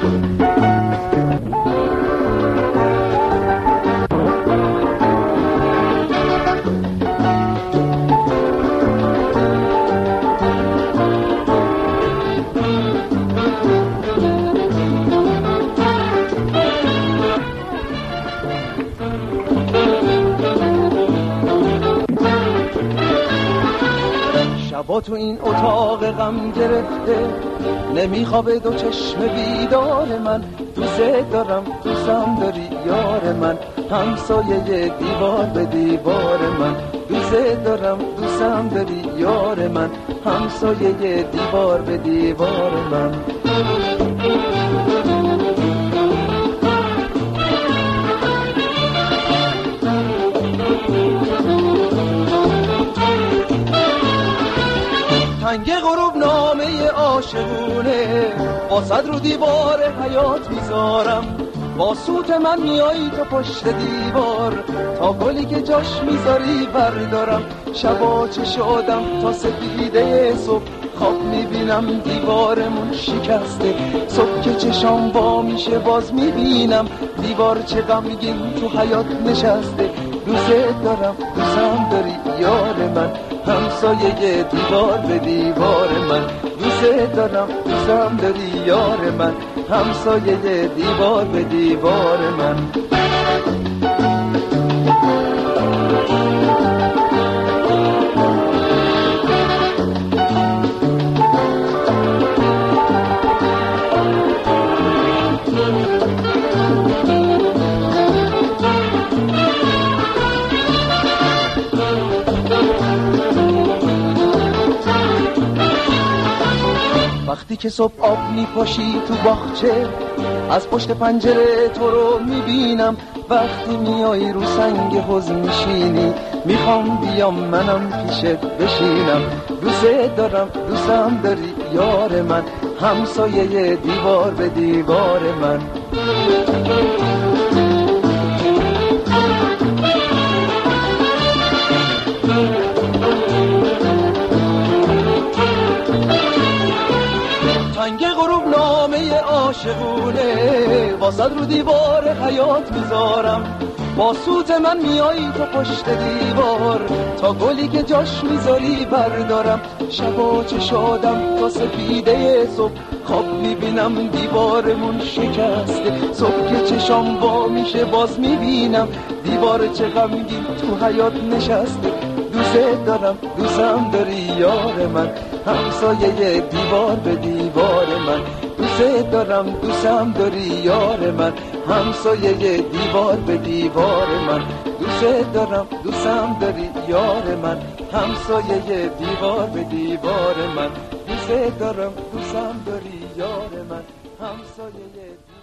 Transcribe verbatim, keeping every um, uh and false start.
با تو این اتاق غم گرفته نمیخوابه دو چشم بیدار من، دوست دارم دوستم داری یار من، همسایه دیوار به دیوار من، دوست دارم دوستم داری یار من، همسایه دیوار به دیوار من. تنگ غروب نامه عاشقونه واسد رو دیوار حیات میذارم، با سوت من میایی تو پشت دیوار، تا گلی که جاش میذاری بردارم، شبا چه شدم تا سپیده صبح خواب میبینم دیوارمون شکسته، صبح که چشام با میشه باز میبینم دیوار چه غمگین تو حیات نشسته، دوست دارم دوستم داری یار من، همسایه دیوار به دیوار من، دوست دارم دوستم داری یار من، همسایه دیوار به دیوار من. وقتی که صبح آب میپاشی تو باغچه از پشت پنجره تو رو میبینم، وقتی میای رو سنگ حوض میشینی میخوام بیام منم پیشت بشینم، دوست دارم دوستم داری یار من، همسایه دیوار به دیوار من. تنگ غروب نامه عاشقونه واسد رو دیوار حیات میذارم، با سوت من میایی تو پشت دیوار، تا گلی که جاش میذاری بردارم، شبا چه شدم تا سپیده صبح خواب میبینم دیوارمون شکسته، صبح که چشام با میشه باز میبینم دیوار چه غمگین تو حیات نشسته، دوست دارم دوستم داری یار من، همسایه دیوار به دیوار من، دوست دارم دوستم داری یار من، همسایه دیوار به دیوار من، دوست دارم دوستم داری یار من، همسایه دیوار به دیوار من، دوست دارم دوستم داری یار من، همسایه